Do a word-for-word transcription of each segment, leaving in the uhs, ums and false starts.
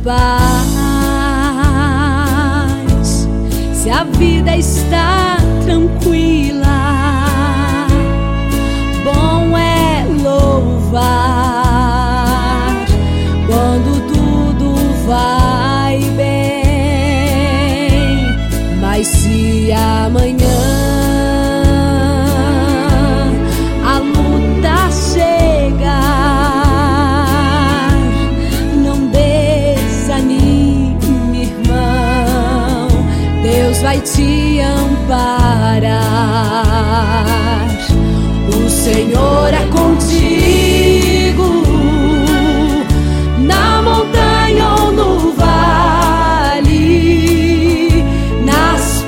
paz, se a vida está tranquila, bom é louvar quando tudo vai bem. Mas se amanhã a luta chegar, não desanime, irmão, Deus vai te amparar. O Senhor é contigo, na montanha ou no vale, nas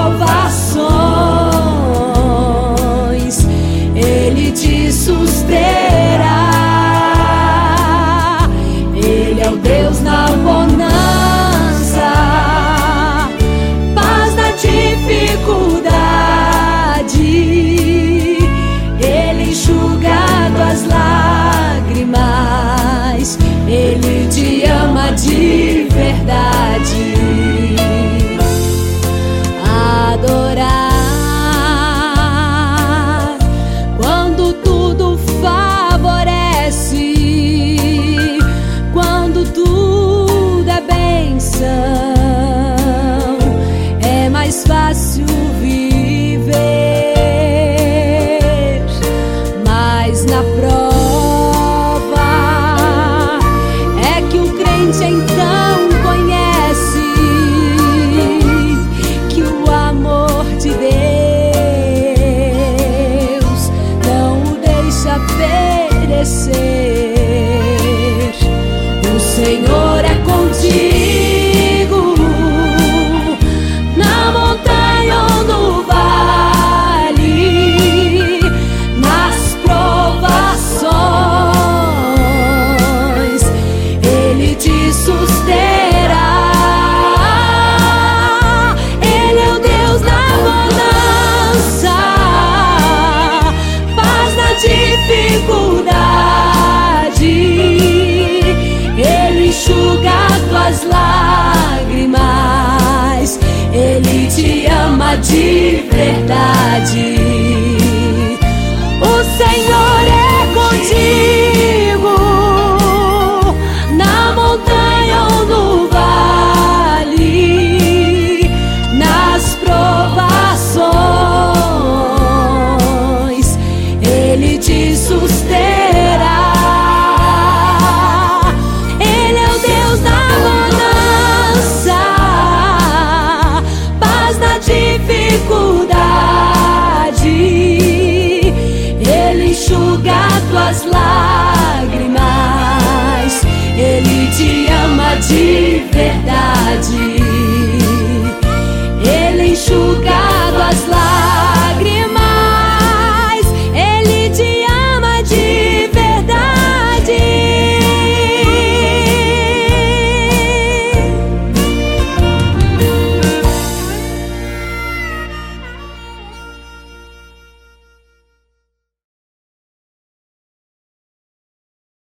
provações, Ele te susterá. Ele é o Deus na bonança, paz na dificuldade, Ele enxuga tuas lágrimas, Ele te ama de verdade. Adorar quando tudo favorece, quando tudo é bênção, é mais fácil viver. Mas na prova é que o crente então conhece que o amor de Deus não o deixa perecer. O Senhor é contigo, na montanha ou no vale, nas provações, Ele te susterá. Ele é o Deus da bonança, paz na dificuldade, Ele enxuga tuas lágrimas, Ele te ama de verdade. O Senhor é contigo, na montanha ou no vale, nas provações, Ele te susterá. Ele é o Deus da bonança, paz na dificuldade, Ele enxuga tuas lágrimas, Ele te ama de verdade.